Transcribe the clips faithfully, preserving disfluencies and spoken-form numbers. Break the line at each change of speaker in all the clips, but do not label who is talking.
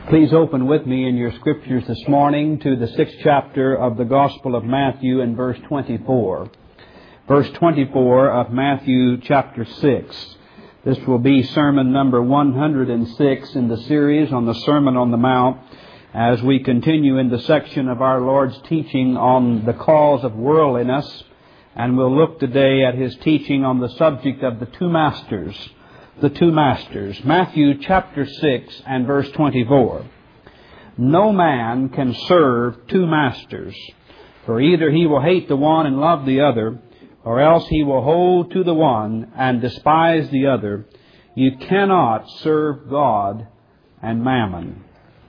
Please open with me in your Scriptures this morning to the sixth chapter of the Gospel of Matthew and verse twenty-four. Verse twenty-four of Matthew chapter six. This will be sermon number one hundred six in the series on the Sermon on the Mount as we continue in the section of our Lord's teaching on the cause of worldliness. And we'll look today at His teaching on the subject of the two masters. The two masters. Matthew chapter six and verse twenty-four. No man can serve two masters, for either he will hate the one and love the other, or else he will hold to the one and despise the other. You cannot serve God and mammon.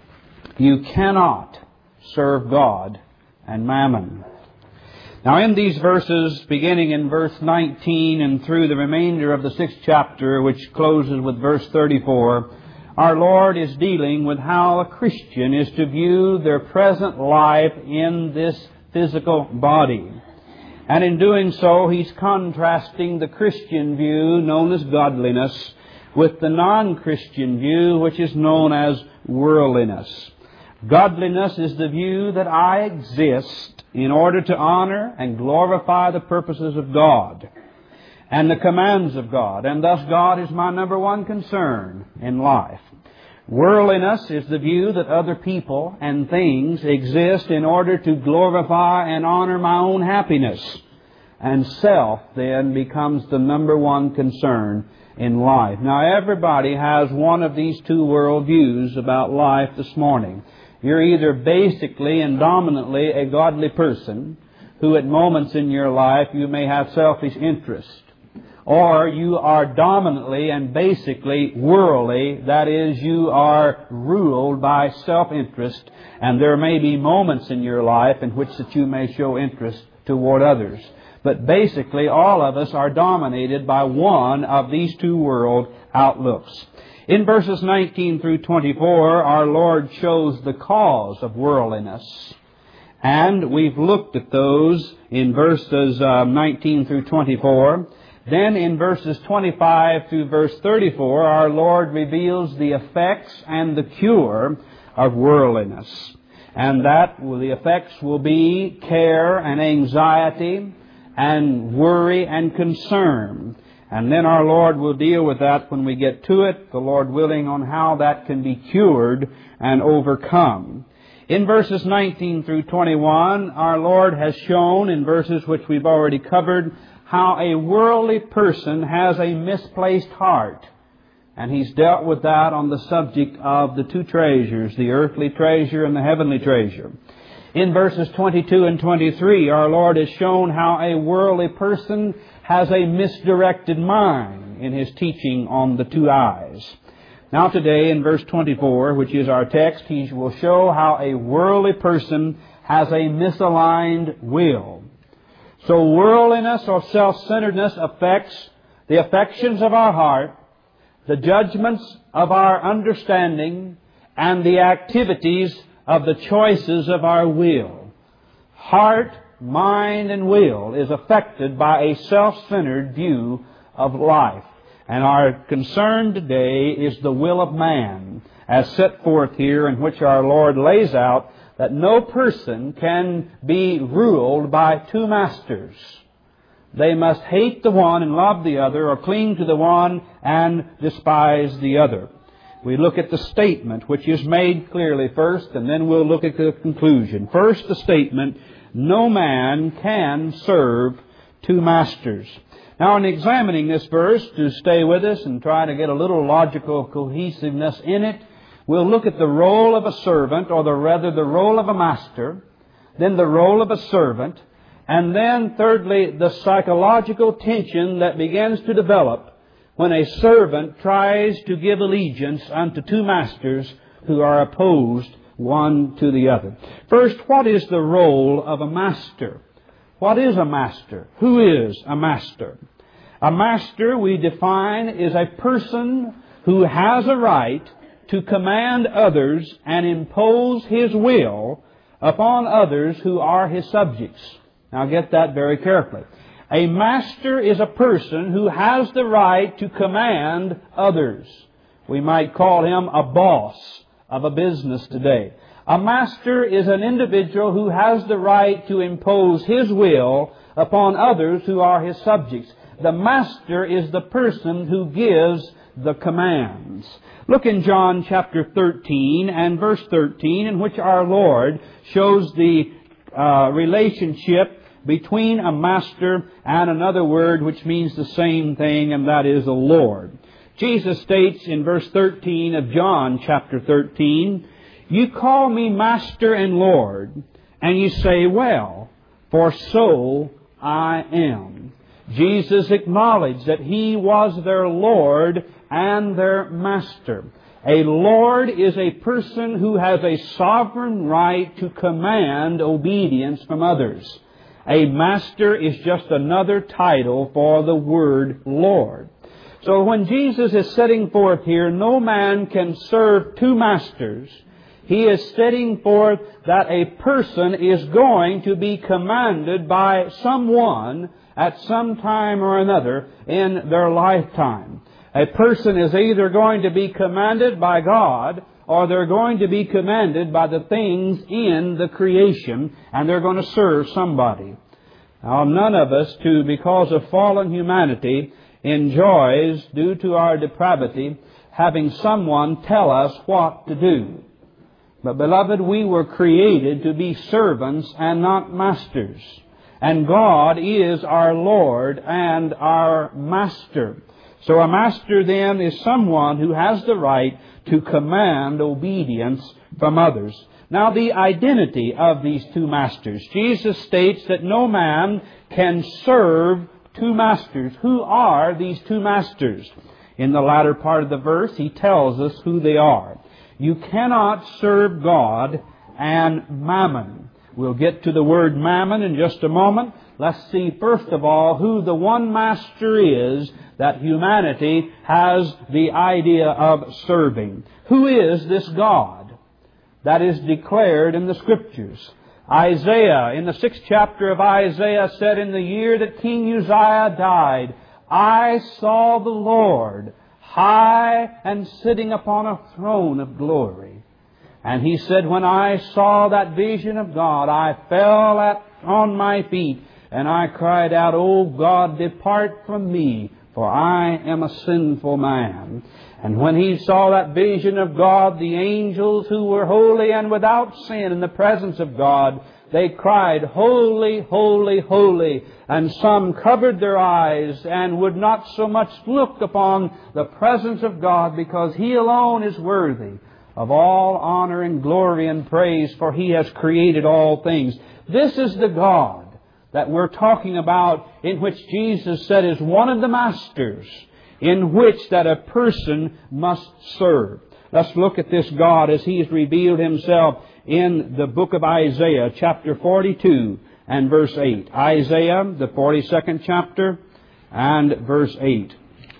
You cannot serve God and mammon. Now in these verses, beginning in verse nineteen and through the remainder of the sixth chapter, which closes with verse thirty-four, our Lord is dealing with how a Christian is to view their present life in this physical body. And in doing so, He's contrasting the Christian view, known as godliness, with the non-Christian view, which is known as worldliness. Godliness is the view that I exist in order to honor and glorify the purposes of God and the commands of God, and thus God is my number one concern in life. Worldliness is the view that other people and things exist in order to glorify and honor my own happiness, and self then becomes the number one concern in life. Now everybody has one of these two worldviews about life this morning. You're either basically and dominantly a godly person who at moments in your life you may have selfish interest. Or you are dominantly and basically worldly, that is, you are ruled by self-interest, and there may be moments in your life in which that you may show interest toward others. But basically all of us are dominated by one of these two world outlooks. In verses nineteen through twenty-four, our Lord shows the cause of worldliness. And we've looked at those in verses uh, nineteen through twenty-four. Then in verses twenty-five through verse thirty-four, our Lord reveals the effects and the cure of worldliness. And that the effects will be care and anxiety and worry and concern. And then our Lord will deal with that when we get to it, the Lord willing, on how that can be cured and overcome. In verses nineteen through twenty-one, our Lord has shown, in verses which we've already covered, how a worldly person has a misplaced heart. And He's dealt with that on the subject of the two treasures, the earthly treasure and the heavenly treasure. In verses twenty-two and twenty-three, our Lord has shown how a worldly person has a misdirected mind in His teaching on the two eyes. Now today in verse twenty-four, which is our text, He will show how a worldly person has a misaligned will. So worldliness or self-centeredness affects the affections of our heart, the judgments of our understanding, and the activities of the choices of our will. Heart, mind, and will is affected by a self-centered view of life. And our concern today is the will of man, as set forth here, in which our Lord lays out that no person can be ruled by two masters. They must hate the one and love the other, or cling to the one and despise the other. We look at the statement, which is made clearly first, and then we'll look at the conclusion. First, the statement, no man can serve two masters. Now, in examining this verse, to stay with us and try to get a little logical cohesiveness in it, we'll look at the role of a servant, or the, rather the role of a master, then the role of a servant, and then thirdly, the psychological tension that begins to develop when a servant tries to give allegiance unto two masters who are opposed one to the other. First, what is the role of a master? What is a master? Who is a master? A master, we define, is a person who has a right to command others and impose his will upon others who are his subjects. Now get that very carefully. A master is a person who has the right to command others. We might call him a boss of a business today. A master is an individual who has the right to impose his will upon others who are his subjects. The master is the person who gives the commands. Look in John chapter thirteen and verse thirteen, in which our Lord shows the uh, relationship between a master and another word which means the same thing, and that is a Lord. Jesus states in verse thirteen of John chapter thirteen, "You call me Master and Lord, and you say, well, for so I am." Jesus acknowledged that He was their Lord and their Master. A Lord is a person who has a sovereign right to command obedience from others. A master is just another title for the word Lord. So when Jesus is setting forth here, no man can serve two masters. He is setting forth that a person is going to be commanded by someone at some time or another in their lifetime. A person is either going to be commanded by God, or they're going to be commanded by the things in the creation, and they're going to serve somebody. Now, none of us, too, because of fallen humanity, enjoys, due to our depravity, having someone tell us what to do. But, beloved, we were created to be servants and not masters. And God is our Lord and our Master. So a master then is someone who has the right to command obedience from others. Now, the identity of these two masters. Jesus states that no man can serve two masters. Who are these two masters? In the latter part of the verse, He tells us who they are. You cannot serve God and mammon. We'll get to the word mammon in just a moment. Let's see, first of all, who the one master is that humanity has the idea of serving. Who is this God that is declared in the Scriptures? Isaiah, in the sixth chapter of Isaiah, said, "In the year that King Uzziah died, I saw the Lord high and sitting upon a throne of glory." And he said, "When I saw that vision of God, I fell at, on my feet, and I cried out, O God, depart from me, for I am a sinful man." And when he saw that vision of God, the angels who were holy and without sin in the presence of God, they cried, "Holy, holy, holy." And some covered their eyes and would not so much look upon the presence of God, because He alone is worthy of all honor and glory and praise, for He has created all things. This is the God that we're talking about, in which Jesus said is one of the masters in which that a person must serve. Let's look at this God as He has revealed Himself in the book of Isaiah, chapter forty-two and verse eight. Isaiah, the forty-second chapter, and verse eight.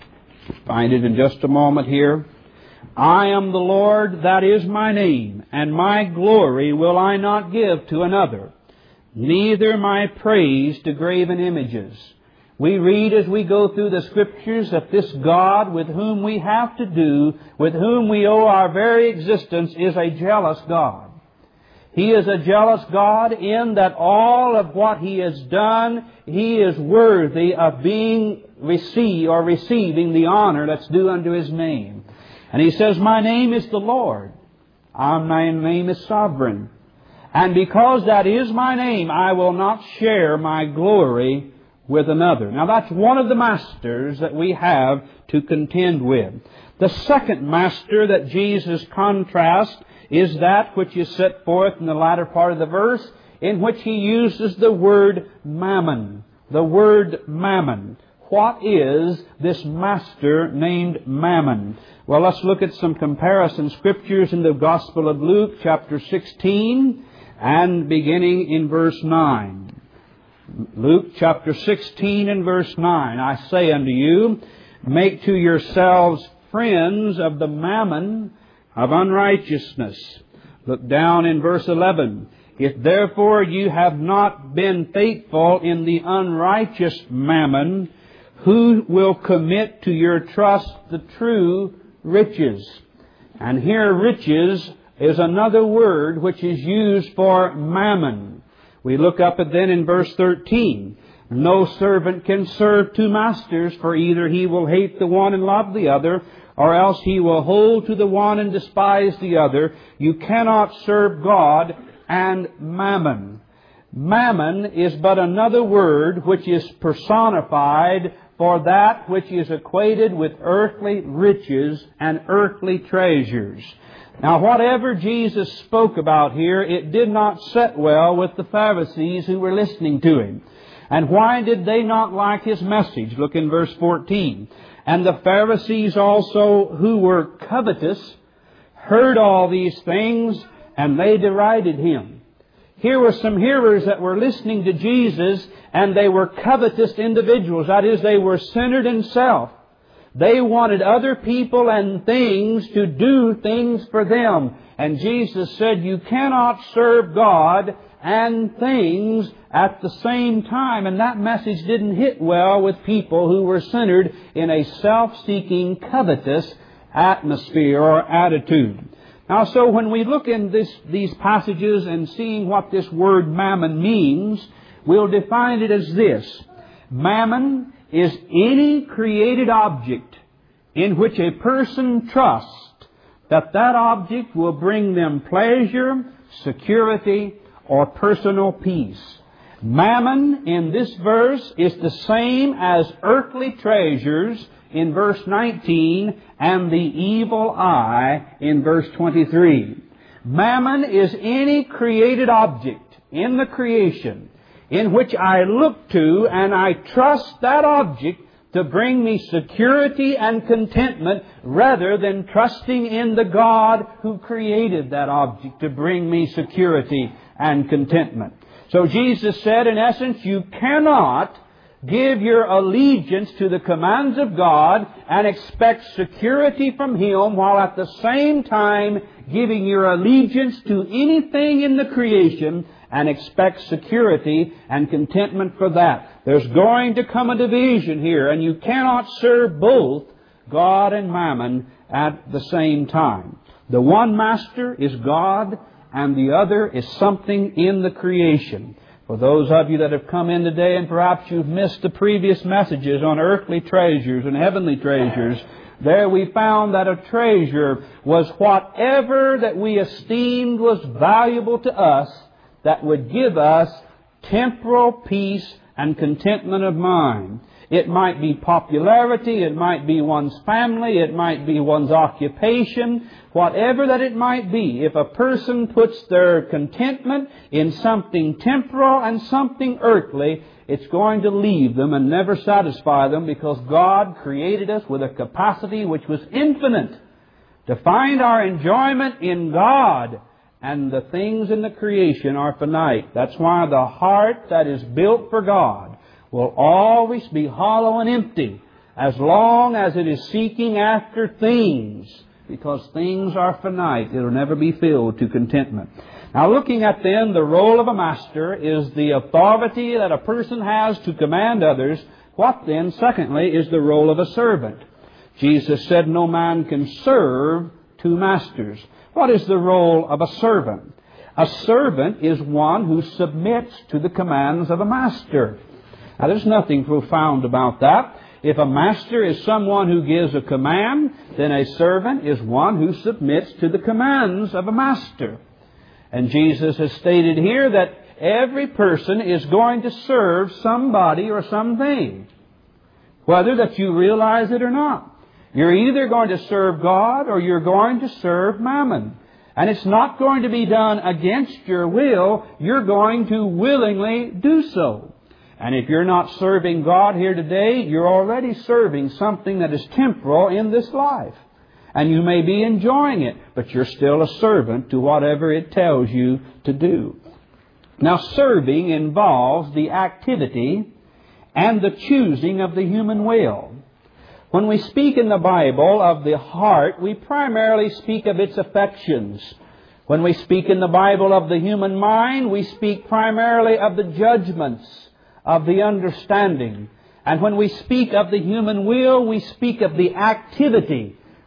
Find it in just a moment here. "I am the Lord, that is my name, and my glory will I not give to another, neither my praise to graven images." We read as we go through the Scriptures that this God with whom we have to do, with whom we owe our very existence, is a jealous God. He is a jealous God in that all of what He has done, He is worthy of being received or receiving the honor that's due unto His name. And He says, "My name is the Lord. My name is sovereign. And because that is my name, I will not share my glory with another." Now that's one of the masters that we have to contend with. The second master that Jesus contrasts is that which is set forth in the latter part of the verse, in which He uses the word mammon. The word mammon. What is this master named Mammon? Well, let's look at some comparison scriptures in the Gospel of Luke, chapter sixteen, and beginning in verse nine. Luke chapter sixteen and verse nine. "I say unto you, make to yourselves friends of the mammon of unrighteousness." Look down in verse eleven. "If therefore you have not been faithful in the unrighteous mammon, who will commit to your trust the true riches?" And here riches is another word which is used for mammon. We look up at then in verse thirteen. No servant can serve two masters, for either he will hate the one and love the other, or else he will hold to the one and despise the other. You cannot serve God and mammon. Mammon is but another word which is personified for that which is equated with earthly riches and earthly treasures. Now, whatever Jesus spoke about here, it did not sit well with the Pharisees who were listening to Him. And why did they not like His message? Look in verse fourteen. And the Pharisees also, who were covetous, heard all these things, and they derided Him. Here were some hearers that were listening to Jesus, and they were covetous individuals. That is, they were centered in self. They wanted other people and things to do things for them. And Jesus said, you cannot serve God and things at the same time. And that message didn't hit well with people who were centered in a self-seeking, covetous atmosphere or attitude. Now, so when we look in this, these passages and seeing what this word mammon means, we'll define it as this. Mammon is any created object in which a person trusts that that object will bring them pleasure, security, or personal peace. Mammon in this verse is the same as earthly treasures in verse nineteen and the evil eye in verse twenty-three. Mammon is any created object in the creation in which I look to and I trust that object to bring me security and contentment rather than trusting in the God who created that object to bring me security and contentment. So Jesus said, in essence, you cannot give your allegiance to the commands of God and expect security from Him while at the same time giving your allegiance to anything in the creation and expect security and contentment for that. There's going to come a division here, and you cannot serve both God and mammon at the same time. The one master is God, and the other is something in the creation. For those of you that have come in today and perhaps you've missed the previous messages on earthly treasures and heavenly treasures, there we found that a treasure was whatever that we esteemed was valuable to us that would give us temporal peace and contentment of mind. It might be popularity, it might be one's family, it might be one's occupation, whatever that it might be. If a person puts their contentment in something temporal and something earthly, it's going to leave them and never satisfy them, because God created us with a capacity which was infinite to find our enjoyment in God, and the things in the creation are finite. That's why the heart that is built for God will always be hollow and empty as long as it is seeking after things, because things are finite. It will never be filled to contentment. Now, looking at then the role of a master is the authority that a person has to command others. What then, secondly, is the role of a servant? Jesus said no man can serve two masters. What is the role of a servant? A servant is one who submits to the commands of a master. Now, there's nothing profound about that. If a master is someone who gives a command, then a servant is one who submits to the commands of a master. And Jesus has stated here that every person is going to serve somebody or something, whether that you realize it or not. You're either going to serve God or you're going to serve mammon. And it's not going to be done against your will. You're going to willingly do so. And if you're not serving God here today, you're already serving something that is temporal in this life. And you may be enjoying it, but you're still a servant to whatever it tells you to do. Now, serving involves the activity and the choosing of the human will. When we speak in the Bible of the heart, we primarily speak of its affections. When we speak in the Bible of the human mind, we speak primarily of the judgments of the understanding. And when we speak of the human will, we speak of the activity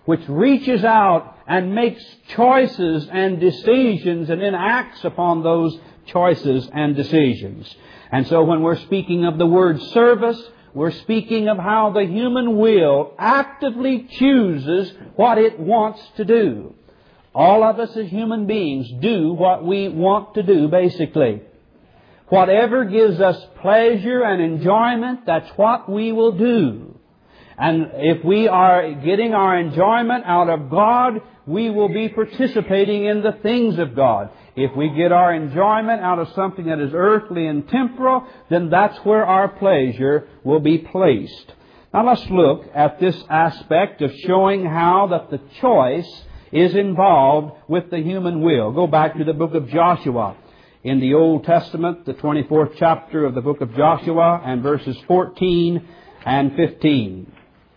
which reaches out and makes choices and decisions and then acts upon those choices and decisions. And so when we're speaking of the word service, we're speaking of how the human will actively chooses what it wants to do. All of us as human beings do what we want to do, basically. Whatever gives us pleasure and enjoyment, that's what we will do. And if we are getting our enjoyment out of God, we will be participating in the things of God. If we get our enjoyment out of something that is earthly and temporal, then that's where our pleasure will be placed. Now let's look at this aspect of showing how that the choice is involved with the human will. Go back to the book of Joshua. In the Old Testament, the twenty-fourth chapter of the book of Joshua, and verses fourteen and fifteen.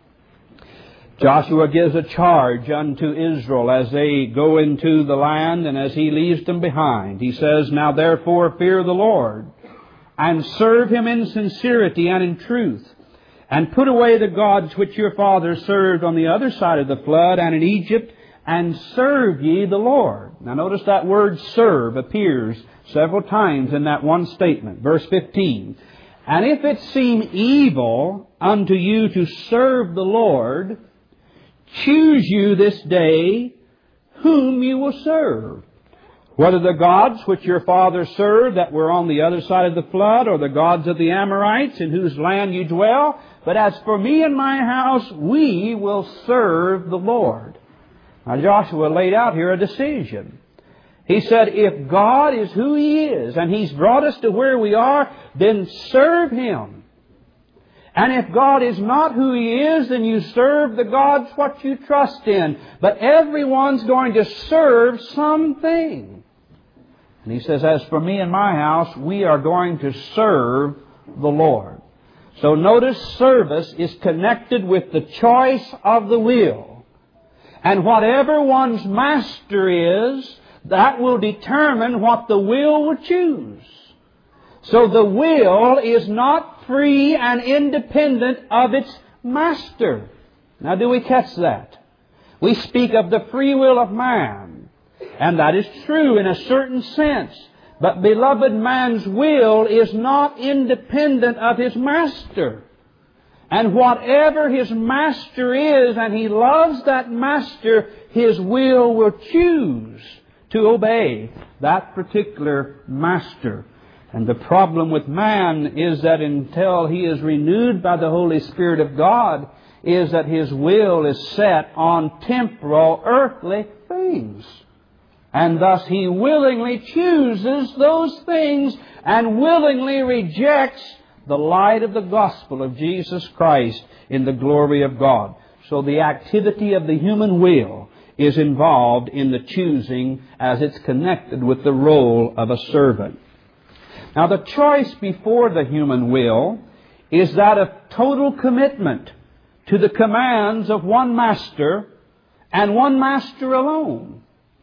Joshua gives a charge unto Israel as they go into the land and as he leaves them behind. He says, Now therefore fear the Lord, and serve Him in sincerity and in truth, and put away the gods which your fathers served on the other side of the flood and in Egypt, and serve ye the Lord. Now notice that word serve appears several times in that one statement. Verse fifteen. And if it seem evil unto you to serve the Lord, choose you this day whom you will serve, whether the gods which your fathers served that were on the other side of the flood, or the gods of the Amorites in whose land you dwell. But as for me and my house, we will serve the Lord. Now Joshua laid out here a decision. He said, if God is who He is, and He's brought us to where we are, then serve Him. And if God is not who He is, then you serve the gods what you trust in. But everyone's going to serve something. And He says, as for me and my house, we are going to serve the Lord. So notice service is connected with the choice of the will. And whatever one's master is, that will determine what the will will choose. So the will is not free and independent of its master. Now do we catch that? We speak of the free will of man. And that is true in a certain sense. But beloved, man's will is not independent of his master. And whatever his master is, and he loves that master, his will will choose to obey that particular master. And the problem with man is that until he is renewed by the Holy Spirit of God, is that his will is set on temporal, earthly things. And thus he willingly chooses those things and willingly rejects the light of the gospel of Jesus Christ in the glory of God. So the activity of the human will is involved in the choosing as it's connected with the role of a servant. Now the choice before the human will is that of total commitment to the commands of one master and one master alone.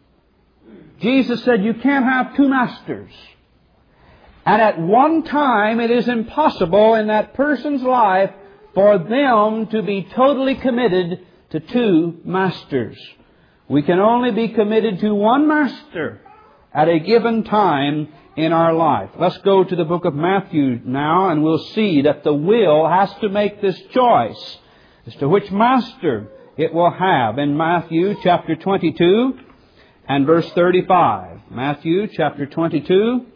Jesus said you can't have two masters. And at one time it is impossible in that person's life for them to be totally committed to two masters. We can only be committed to one master at a given time in our life. Let's go to the book of Matthew now, and we'll see that the will has to make this choice as to which master it will have. In Matthew chapter twenty-two and verse thirty-five. Matthew chapter twenty-two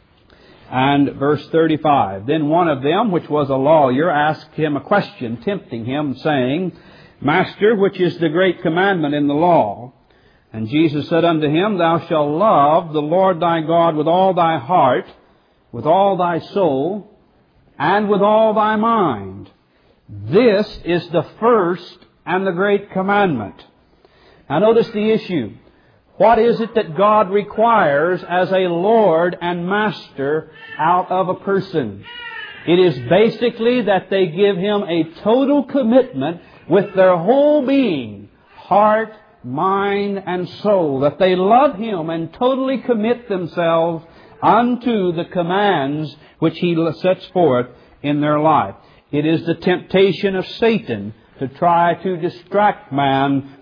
and verse thirty-five. Then one of them, which was a lawyer, asked him a question, tempting him, saying, Master, which is the great commandment in the law? And Jesus said unto him, Thou shalt love the Lord thy God with all thy heart, with all thy soul, and with all thy mind. This is the first and the great commandment. Now notice the issue. What is it that God requires as a Lord and Master out of a person? It is basically that they give Him a total commitment with their whole being, heart, mind, and soul. That they love Him and totally commit themselves unto the commands which He sets forth in their life. It is the temptation of Satan to try to distract man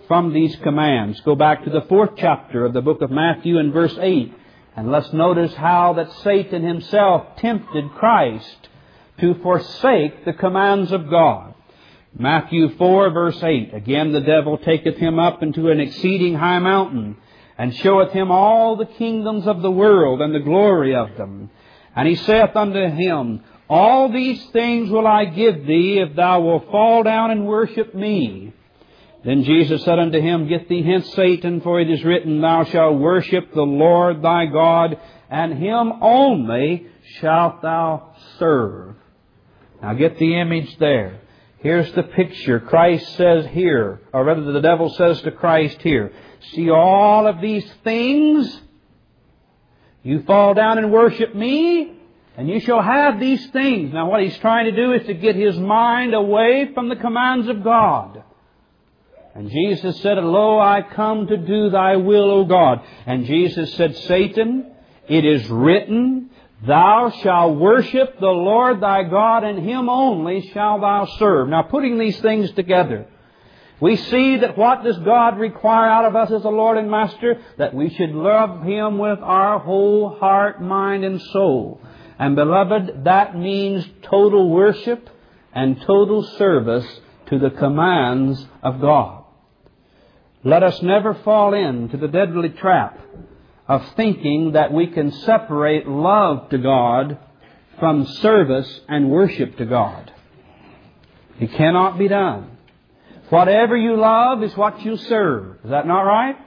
from these commands. Go back to the fourth chapter of the book of Matthew and verse eight. And let's notice how that Satan himself tempted Christ to forsake the commands of God. Matthew four verse eight. Again the devil taketh him up into an exceeding high mountain, and showeth him all the kingdoms of the world and the glory of them. And he saith unto him, All these things will I give thee, if thou wilt fall down and worship me. Then Jesus said unto him, Get thee hence, Satan, for it is written, Thou shalt worship the Lord thy God, and Him only shalt thou serve. Now get the image there. Here's the picture. Christ says here, or rather the devil says to Christ here, See all of these things? You fall down and worship me, and you shall have these things. Now what he's trying to do is to get his mind away from the commands of God. And Jesus said, Lo, I come to do thy will, O God. And Jesus said, Satan, it is written, Thou shalt worship the Lord thy God, and Him only shalt thou serve. Now putting these things together, we see that what does God require out of us as a Lord and Master? That we should love Him with our whole heart, mind, and soul. And beloved, that means total worship and total service to the commands of God. Let us never fall into the deadly trap of thinking that we can separate love to God from service and worship to God. It cannot be done. Whatever you love is what you serve. Is that not right?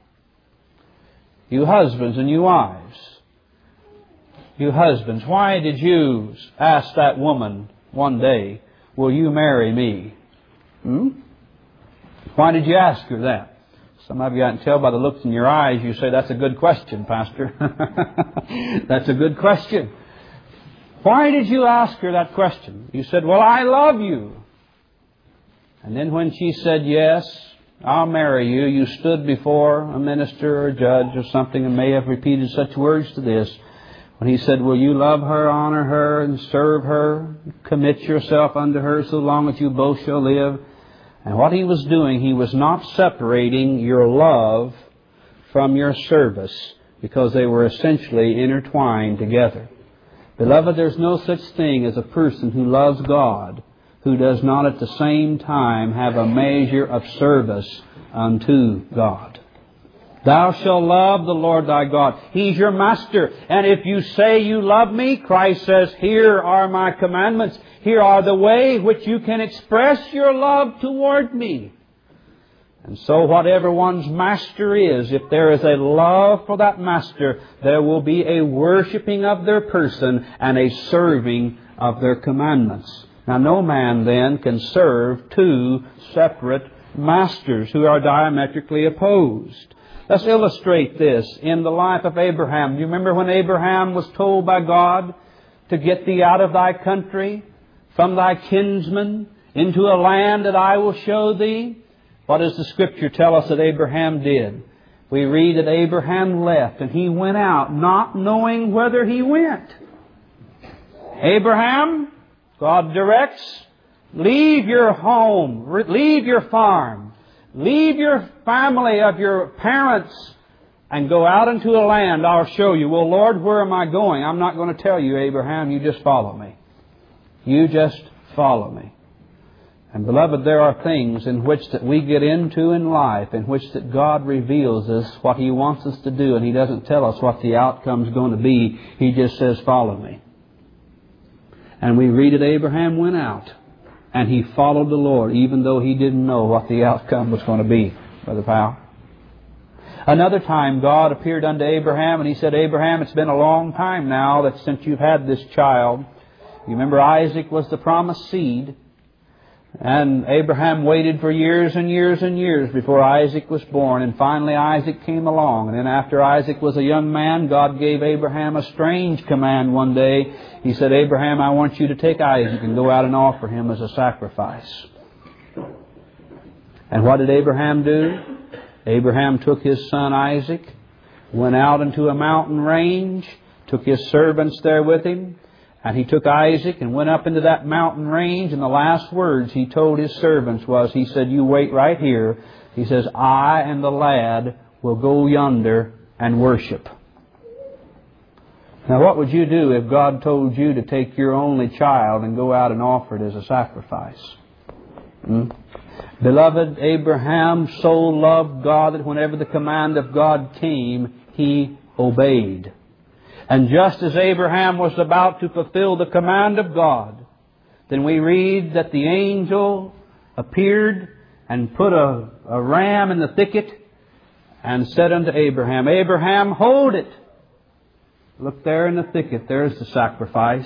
You husbands and you wives. You husbands, why did you ask that woman one day, Will you marry me? Hmm? Why did you ask her that? Some of you, I can tell by the looks in your eyes, you say, That's a good question, Pastor. That's a good question. Why did you ask her that question? You said, Well, I love you. And then when she said, Yes, I'll marry you, you stood before a minister or a judge or something and may have repeated such words to this. When he said, Will you love her, honor her, and serve her, commit yourself unto her so long as you both shall live? And what he was doing, he was not separating your love from your service, because they were essentially intertwined together. Beloved, there's no such thing as a person who loves God who does not at the same time have a measure of service unto God. Thou shalt love the Lord thy God. He's your master. And if you say you love me, Christ says, Here are my commandments. Here are the way which you can express your love toward me. And so whatever one's master is, if there is a love for that master, there will be a worshiping of their person and a serving of their commandments. Now no man then can serve two separate masters who are diametrically opposed. Let's illustrate this in the life of Abraham. Do you remember when Abraham was told by God to get thee out of thy country, from thy kinsmen, into a land that I will show thee? What does the Scripture tell us that Abraham did? We read that Abraham left and he went out not knowing whither he went. Abraham, God directs, leave your home, leave your farm, leave your family of your parents and go out into a land I'll show you. Well, Lord, where am I going? I'm not going to tell you, Abraham. You just follow me. You just follow me. And beloved, there are things in which that we get into in life in which that God reveals us what He wants us to do, and He doesn't tell us what the outcome's going to be. He just says, follow me. And we read that Abraham went out and he followed the Lord, even though he didn't know what the outcome was going to be, Brother Powell. Another time God appeared unto Abraham and He said, Abraham, it's been a long time now that since you've had this child. You remember Isaac was the promised seed. And Abraham waited for years and years and years before Isaac was born. And finally Isaac came along. And then after Isaac was a young man, God gave Abraham a strange command one day. He said, Abraham, I want you to take Isaac and go out and offer him as a sacrifice. And what did Abraham do? Abraham took his son Isaac, went out into a mountain range, took his servants there with him, and he took Isaac and went up into that mountain range, and the last words he told his servants was, he said, you wait right here He says, I and the lad will go yonder and worship. Now what would you do if God told you to take your only child and go out and offer it as a sacrifice? Hmm? Beloved, Abraham so loved God that whenever the command of God came, he obeyed. And just as Abraham was about to fulfill the command of God, then we read that the angel appeared and put a, a ram in the thicket and said unto Abraham, Abraham, hold it. Look there in the thicket, there's the sacrifice.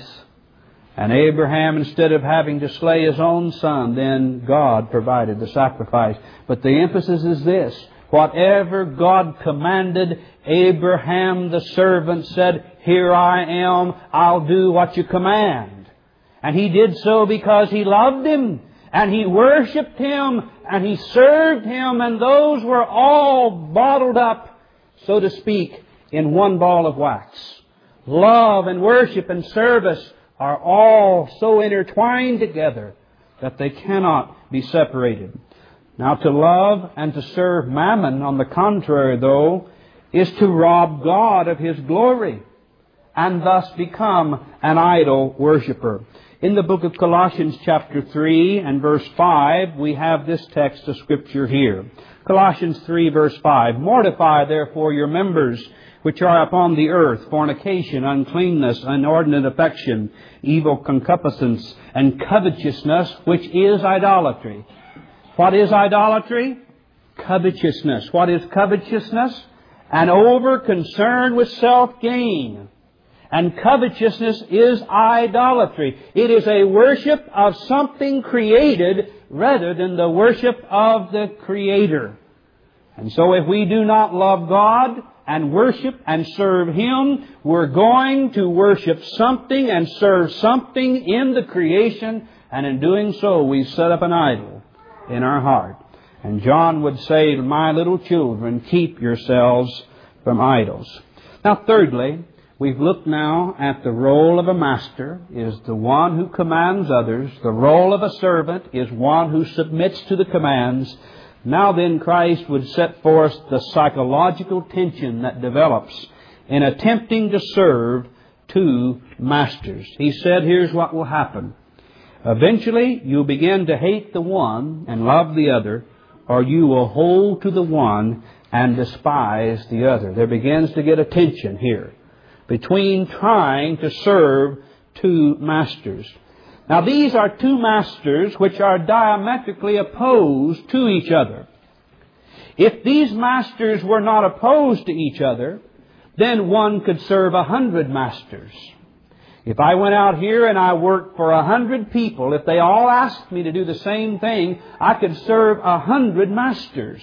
And Abraham, instead of having to slay his own son, then God provided the sacrifice. But the emphasis is this: whatever God commanded, Abraham the servant said, here I am, I'll do what you command. And he did so because he loved Him, and he worshipped Him, and he served Him, and those were all bottled up, so to speak, in one ball of wax. Love and worship and service are all so intertwined together that they cannot be separated. Now, to love and to serve mammon, on the contrary, though, is to rob God of His glory and thus become an idol worshiper. In the book of Colossians chapter three and verse five, we have this text of Scripture here. Colossians three verse five, Mortify therefore your members which are upon the earth, fornication, uncleanness, inordinate affection, evil concupiscence, and covetousness, which is idolatry. What is idolatry? Covetousness. What is covetousness? An over concern with self-gain. And covetousness is idolatry. It is a worship of something created rather than the worship of the Creator. And so if we do not love God and worship and serve Him, we're going to worship something and serve something in the creation, and in doing so we set up an idol in our heart. And John would say, my little children, keep yourselves from idols. Now thirdly, we've looked now at the role of a master is the one who commands others. The role of a servant is one who submits to the commands. Now then, Christ would set forth the psychological tension that develops in attempting to serve two masters. He said, here's what will happen. Eventually, you'll begin to hate the one and love the other, or you will hold to the one and despise the other. There begins to get a tension here between trying to serve two masters. Now, these are two masters which are diametrically opposed to each other. If these masters were not opposed to each other, then one could serve a hundred masters. If I went out here and I worked for a hundred people, if they all asked me to do the same thing, I could serve a hundred masters.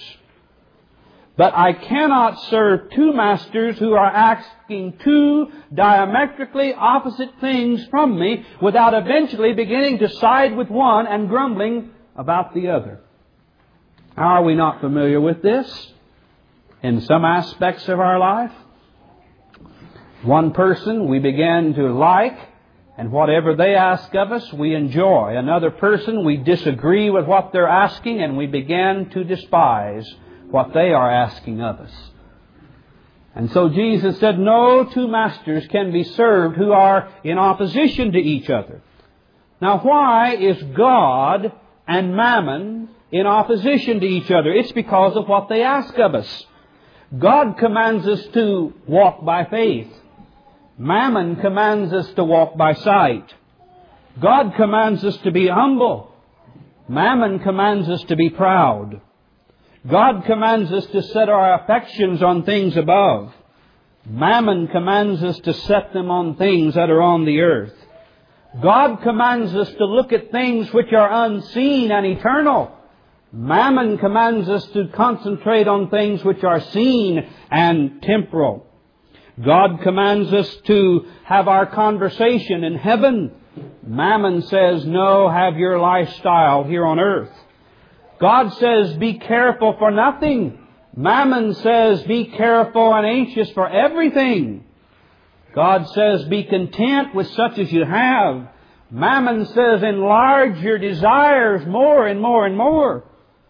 But I cannot serve two masters who are asking two diametrically opposite things from me without eventually beginning to side with one and grumbling about the other. Are we not familiar with this in some aspects of our life? One person we begin to like, and whatever they ask of us, we enjoy. Another person, we disagree with what they're asking, and we begin to despise what they are asking of us. And so Jesus said, no two masters can be served who are in opposition to each other. Now, why is God and mammon in opposition to each other? It's because of what they ask of us. God commands us to walk by faith. Mammon commands us to walk by sight. God commands us to be humble. Mammon commands us to be proud. God commands us to set our affections on things above. Mammon commands us to set them on things that are on the earth. God commands us to look at things which are unseen and eternal. Mammon commands us to concentrate on things which are seen and temporal. God commands us to have our conversation in heaven. Mammon says, no, have your lifestyle here on earth. God says, be careful for nothing. Mammon says, be careful and anxious for everything. God says, be content with such as you have. Mammon says, enlarge your desires more and more and more.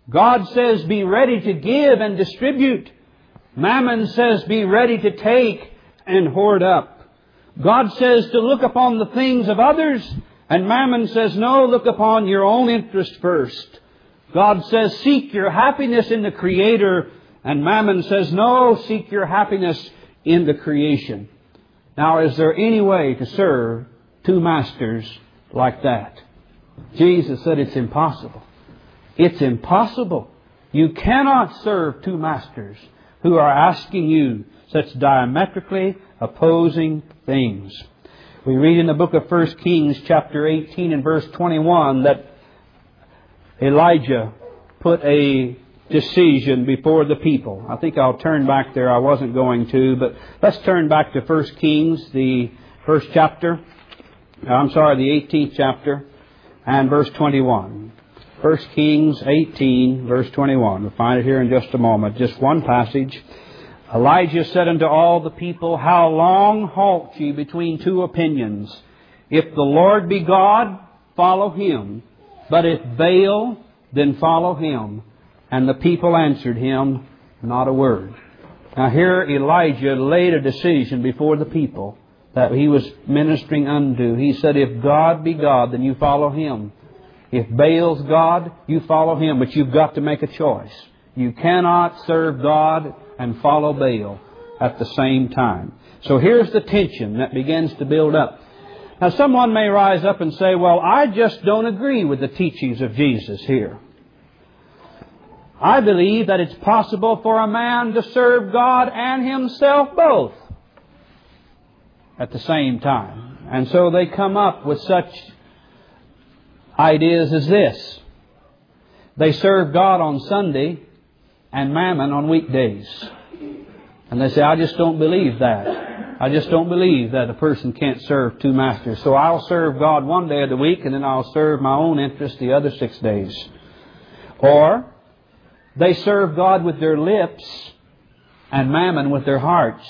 God says, be ready to give and distribute. Mammon says, be ready to take and hoard up. God says to look upon the things of others, and Mammon says, no, look upon your own interest first. God says, seek your happiness in the Creator, and Mammon says, no, seek your happiness in the creation. Now, is there any way to serve two masters like that? Jesus said it's impossible. It's impossible. You cannot serve two masters who are asking you such diametrically opposing things. We read in the book of First Kings chapter eighteen and verse twenty-one that Elijah put a decision before the people. I think I'll turn back there. I wasn't going to, but let's turn back to First Kings, the first chapter. I'm sorry, the eighteenth chapter and verse twenty-one. First Kings eighteen, verse twenty-one. We'll find it here in just a moment. Just one passage. Elijah said unto all the people, how long halt ye between two opinions? If the Lord be God, follow Him. But if Baal, then follow him. And the people answered him not a word. Now here Elijah laid a decision before the people that he was ministering unto. He said, if God be God, then you follow Him. If Baal's God, you follow him. But you've got to make a choice. You cannot serve God and follow Baal at the same time. So here's the tension that begins to build up. Now someone may rise up and say, well, I just don't agree with the teachings of Jesus here. I believe that it's possible for a man to serve God and himself both at the same time. And so they come up with such ideas as this. They serve God on Sunday and Mammon on weekdays. And they say, I just don't believe that. I just don't believe that a person can't serve two masters. So I'll serve God one day of the week and then I'll serve my own interest the other six days. Or they serve God with their lips and Mammon with their hearts.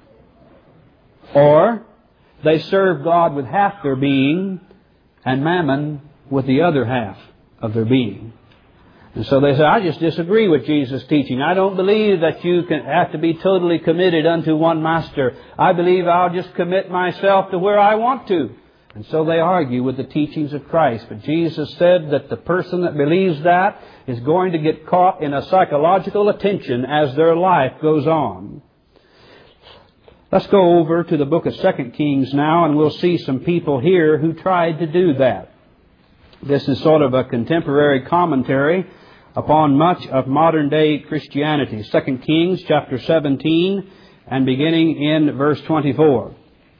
Or they serve God with half their being and Mammon with the other half of their being. And so they say, I just disagree with Jesus' teaching. I don't believe that you can have to be totally committed unto one master. I believe I'll just commit myself to where I want to. And so they argue with the teachings of Christ. But Jesus said that the person that believes that is going to get caught in a psychological attention as their life goes on. Let's go over to the book of Second Kings now, and we'll see some people here who tried to do that. This is sort of a contemporary commentary upon much of modern-day Christianity. Second Kings chapter seventeen and beginning in verse twenty-four.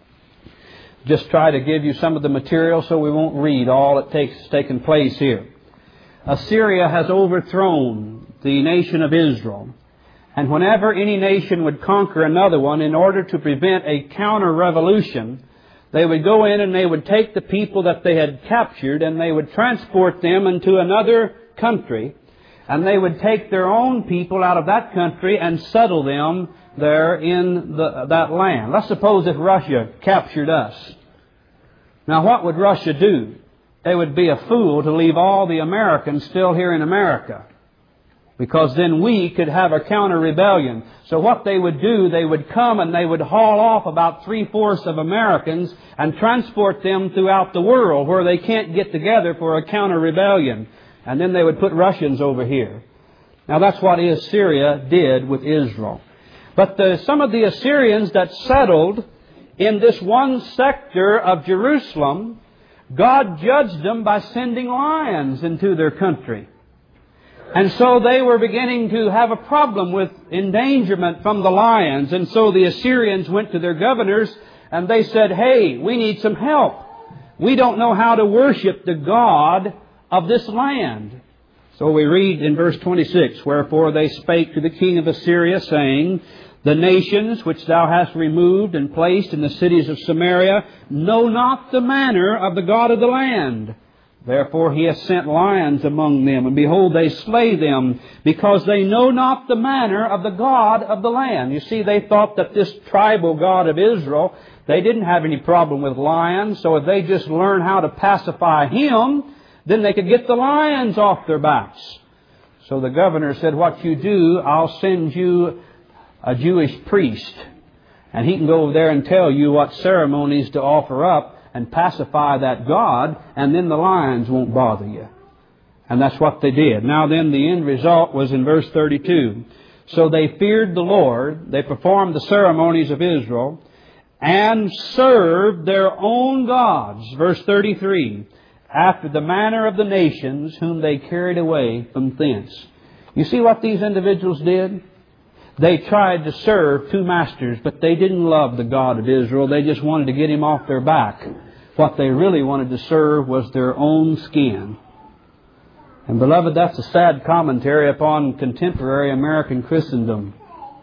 Just try to give you some of the material so we won't read all that takes taken place here. Assyria has overthrown the nation of Israel. And whenever any nation would conquer another one, in order to prevent a counter-revolution, they would go in and they would take the people that they had captured and they would transport them into another country. And they would take their own people out of that country and settle them there in the, that land. Let's suppose if Russia captured us. Now what would Russia do? They would be a fool to leave all the Americans still here in America. Because then we could have a counter-rebellion. So what they would do, they would come and they would haul off about three-fourths of Americans and transport them throughout the world where they can't get together for a counter-rebellion. And then they would put Russians over here. Now that's what Assyria did with Israel. But the, some of the Assyrians that settled in this one sector of Jerusalem, God judged them by sending lions into their country. And so they were beginning to have a problem with endangerment from the lions. And so the Assyrians went to their governors and they said, hey, we need some help. We don't know how to worship the God of this land. So we read in verse twenty-six, wherefore they spake to the king of Assyria, saying, the nations which thou hast removed and placed in the cities of Samaria know not the manner of the God of the land. Therefore he hath sent lions among them, and behold, they slay them, because they know not the manner of the God of the land. You see, they thought that this tribal God of Israel, they didn't have any problem with lions, so if they just learn how to pacify him, then they could get the lions off their backs. So the governor said, what you do, I'll send you a Jewish priest. And he can go over there and tell you what ceremonies to offer up and pacify that god, and then the lions won't bother you. And that's what they did. Now then, the end result was in verse thirty-two. So they feared the Lord, they performed the ceremonies of Israel, and served their own gods. Verse thirty-three. After the manner of the nations whom they carried away from thence. You see what these individuals did? They tried to serve two masters, but they didn't love the God of Israel. They just wanted to get Him off their back. What they really wanted to serve was their own skin. And beloved, that's a sad commentary upon contemporary American Christendom.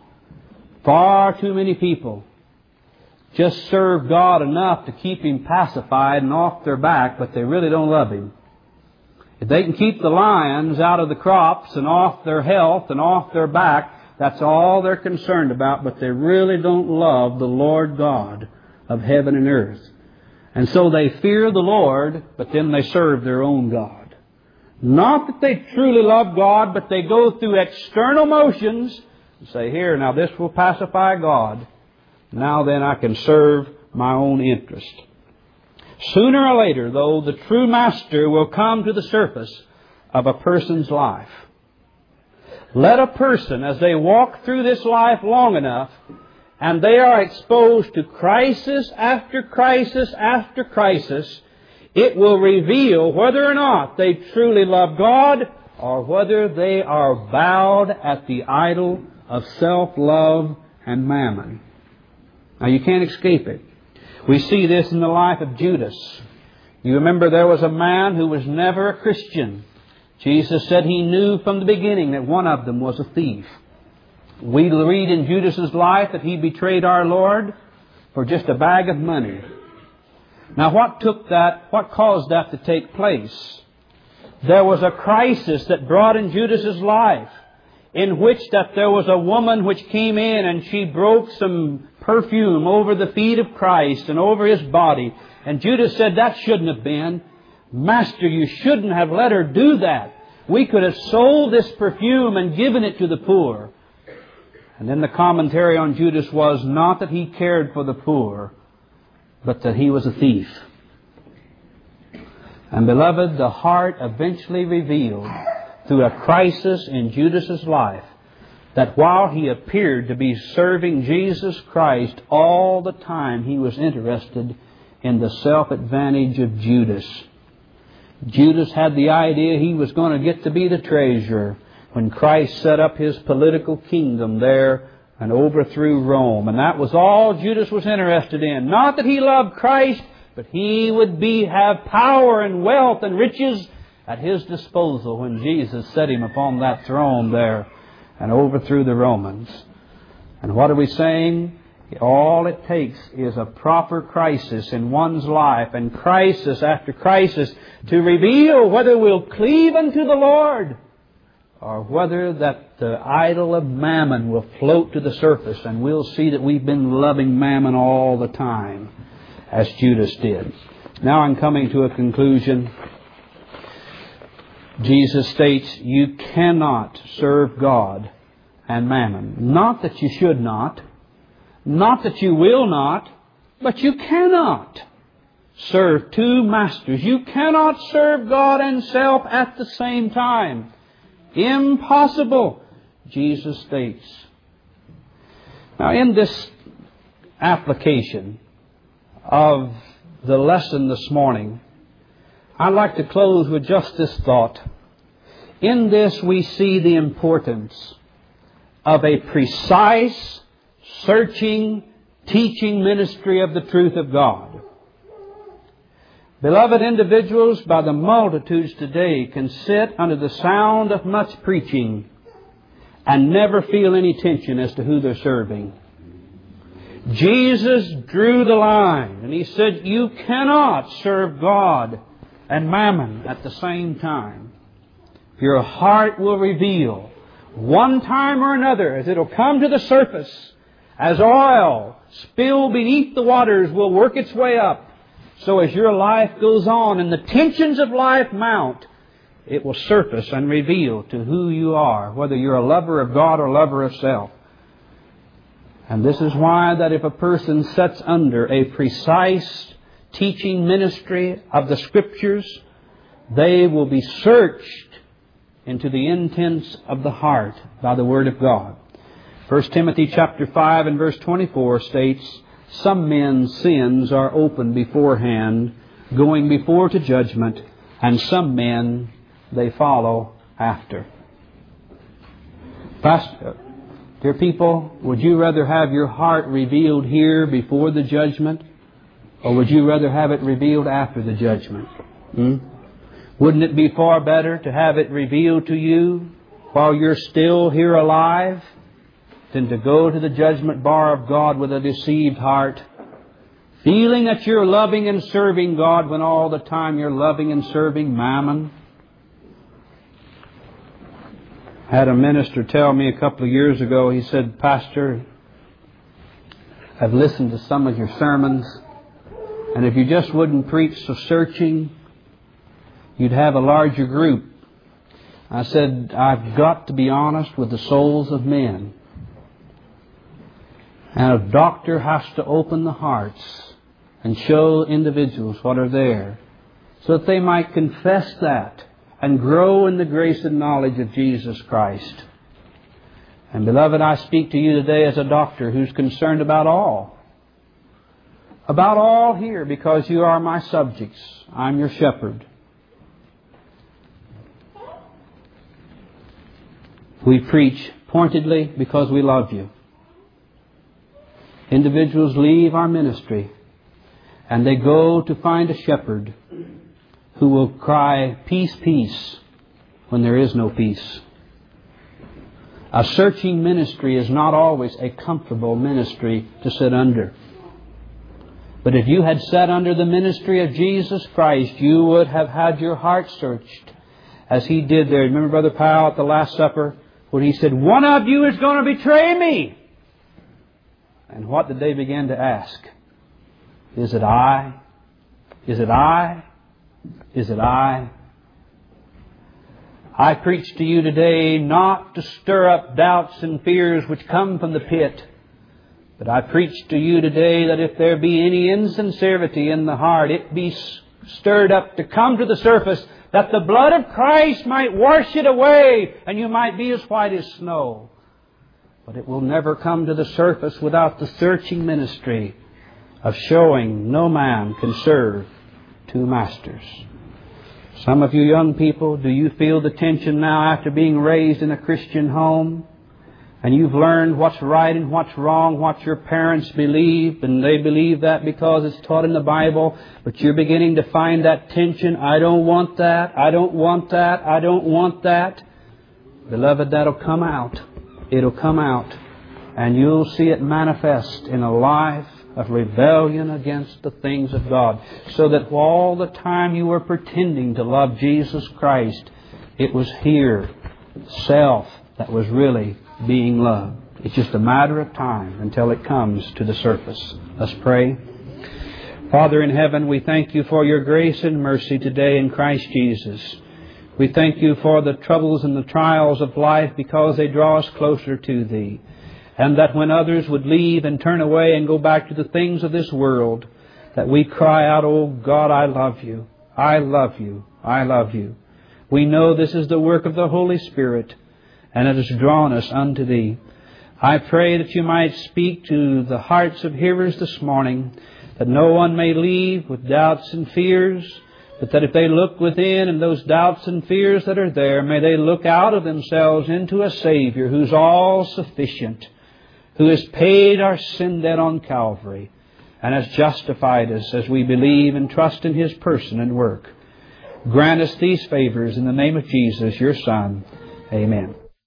Far too many people just serve God enough to keep Him pacified and off their back, but they really don't love Him. If they can keep the lions out of the crops and off their health and off their back, that's all they're concerned about, but they really don't love the Lord God of heaven and earth. And so they fear the Lord, but then they serve their own God. Not that they truly love God, but they go through external motions and say, here, now this will pacify God. Now then I can serve my own interest. Sooner or later, though, the true master will come to the surface of a person's life. Let a person, as they walk through this life long enough, and they are exposed to crisis after crisis after crisis, it will reveal whether or not they truly love God or whether they are bowed at the idol of self-love and mammon. Now you can't escape it. We see this in the life of Judas. You remember there was a man who was never a Christian. Jesus said He knew from the beginning that one of them was a thief. We read in Judas's life that he betrayed our Lord for just a bag of money. Now what took that, what caused that to take place? There was a crisis that brought in Judas's life, in which that there was a woman which came in and she broke some perfume over the feet of Christ and over His body. And Judas said, that shouldn't have been. Master, you shouldn't have let her do that. We could have sold this perfume and given it to the poor. And then the commentary on Judas was not that he cared for the poor, but that he was a thief. And beloved, the heart eventually revealed through a crisis in Judas's life that while he appeared to be serving Jesus Christ, all the time he was interested in the self-advantage of Judas. Judas had the idea he was going to get to be the treasurer when Christ set up His political kingdom there and overthrew Rome. And that was all Judas was interested in. Not that he loved Christ, but he would be have power and wealth and riches at his disposal when Jesus set him upon that throne there and overthrew the Romans. And what are we saying? All it takes is a proper crisis in one's life, and crisis after crisis, to reveal whether we'll cleave unto the Lord or whether that the idol of mammon will float to the surface, and we'll see that we've been loving mammon all the time, as Judas did. Now I'm coming to a conclusion. Jesus states, you cannot serve God and mammon. Not that you should not. Not that you will not, but you cannot serve two masters. You cannot serve God and self at the same time. Impossible, Jesus states. Now, in this application of the lesson this morning, I'd like to close with just this thought. In this we see the importance of a precise, searching, teaching ministry of the truth of God. Beloved, individuals by the multitudes today can sit under the sound of much preaching and never feel any tension as to who they're serving. Jesus drew the line and He said, you cannot serve God and mammon at the same time. Your heart will reveal one time or another, as it'll come to the surface, as oil spilled beneath the waters will work its way up. So as your life goes on and the tensions of life mount, It will surface and reveal to who you are, whether you're a lover of God or lover of self. And this is why that if a person sits under a precise teaching ministry of the Scriptures, they will be searched into the intents of the heart by the Word of God. First Timothy chapter five and verse twenty-four states, "Some men's sins are open beforehand, going before to judgment, and some men they follow after." Pastor, dear people, would you rather have your heart revealed here before the judgment, or would you rather have it revealed after the judgment? Hmm? Wouldn't it be far better to have it revealed to you while you're still here alive than to go to the judgment bar of God with a deceived heart, feeling that you're loving and serving God when all the time you're loving and serving mammon? I had a minister tell me a couple of years ago, he said, "Pastor, I've listened to some of your sermons, and if you just wouldn't preach so searching, you'd have a larger group." I said, "I've got to be honest with the souls of men. And a doctor has to open the hearts and show individuals what are there, so that they might confess that and grow in the grace and knowledge of Jesus Christ." And beloved, I speak to you today as a doctor who's concerned about all. About all here, because you are my subjects. I'm your shepherd. We preach pointedly because we love you. Individuals leave our ministry and they go to find a shepherd who will cry, "Peace, peace," when there is no peace. A searching ministry is not always a comfortable ministry to sit under. But if you had sat under the ministry of Jesus Christ, you would have had your heart searched as He did there. Remember Brother Powell at the Last Supper, where he said, "One of you is going to betray me." And what did they begin to ask? Is it I? Is it I? Is it I? I preach to you today not to stir up doubts and fears which come from the pit, but I preach to you today that if there be any insincerity in the heart, it be stirred up to come to the surface, that the blood of Christ might wash it away and you might be as white as snow. But it will never come to the surface without the searching ministry of showing no man can serve two masters. Some of you young people, do you feel the tension now after being raised in a Christian home? And you've learned what's right and what's wrong, what your parents believe, and they believe that because it's taught in the Bible, but you're beginning to find that tension. I don't want that, I don't want that, I don't want that. Beloved, that'll come out. It'll come out. And you'll see it manifest in a life of rebellion against the things of God. So that all the time you were pretending to love Jesus Christ, it was here, self, that was really being loved. It's just a matter of time until it comes to the surface. Let's pray. Father in heaven, we thank you for your grace and mercy today in Christ Jesus. We thank you for the troubles and the trials of life because they draw us closer to Thee. And that when others would leave and turn away and go back to the things of this world, that we cry out, "Oh God, I love you. I love you. I love you." We know this is the work of the Holy Spirit, and it has drawn us unto Thee. I pray that you might speak to the hearts of hearers this morning, that no one may leave with doubts and fears, but that if they look within and those doubts and fears that are there, may they look out of themselves into a Savior who's all sufficient, who has paid our sin debt on Calvary and has justified us as we believe and trust in His person and work. Grant us these favors in the name of Jesus, your Son. Amen.